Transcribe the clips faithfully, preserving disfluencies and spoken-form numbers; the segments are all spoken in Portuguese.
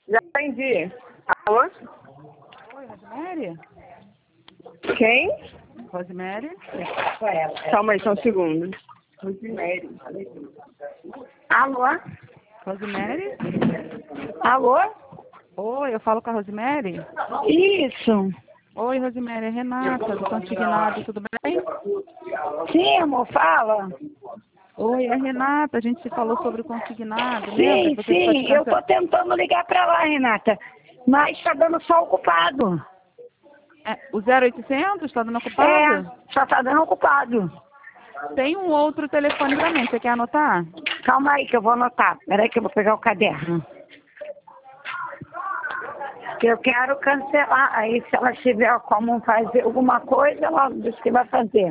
Já entendi. Alô? Oi, Rosemary? Quem? Rosemary? Calma aí, só um segundo. Rosemary. Alô? Rosemary? Alô? Oi, eu falo com a Rosemary? Isso. Oi, Rosemary, é Renata, do Consignado, tudo bem? Sim, amor, fala. Oi, é Renata, a gente se falou sobre o Consignado, lembra? Sim, Que você ficou de sim, eu tô cancelar. tentando ligar pra lá, Renata. Mas tá dando só ocupado. É, o zero oitocentos está dando É, ocupado? só tá dando ocupado. Tem um outro telefone para mim, você quer anotar? Calma aí que eu vou anotar. Peraí que eu vou pegar o caderno. Que eu quero cancelar. Aí se ela tiver como fazer alguma coisa, ela diz que vai fazer.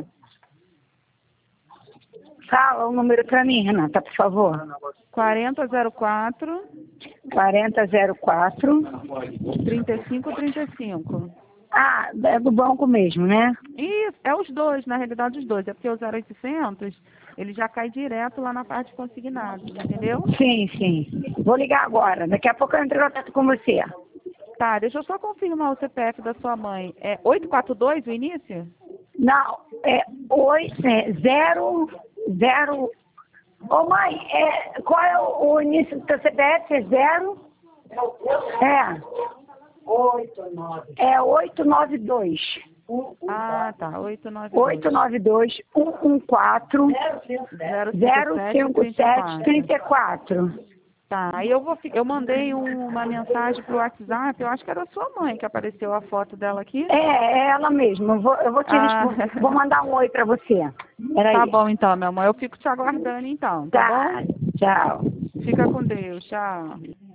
Fala o número pra mim, Renata, por favor. quarenta zero quatro, quarenta zero quatro. trinta e cinco trinta e cinco. Ah, é do banco mesmo, né? Isso, é os dois, na realidade os dois. É porque o zero oitocentos, ele já cai direto lá na parte consignada, entendeu? Sim, sim. Vou ligar agora. Daqui a pouco eu entro em contato com você. Tá, deixa eu só confirmar o C P F da sua mãe. É oito quatro dois o início? Não, é oito, é zero, zero. Ô mãe, é, qual é o, o início do teu C P F? É zero? É. É oito nove dois. Ah, tá, oito nove dois. oito nove dois, um um quatro, zero cinco sete, três quatro. Tá, aí eu vou, fi- eu mandei um- uma mensagem pro WhatsApp, eu acho que era da sua mãe que apareceu a foto dela aqui. É, é ela mesma. Eu vou, eu vou te Ah, responder. Vou mandar um oi pra você. Peraí. tá bom então, meu amor, eu fico te aguardando então, tá Tá, bom? tchau. Fica com Deus, tchau.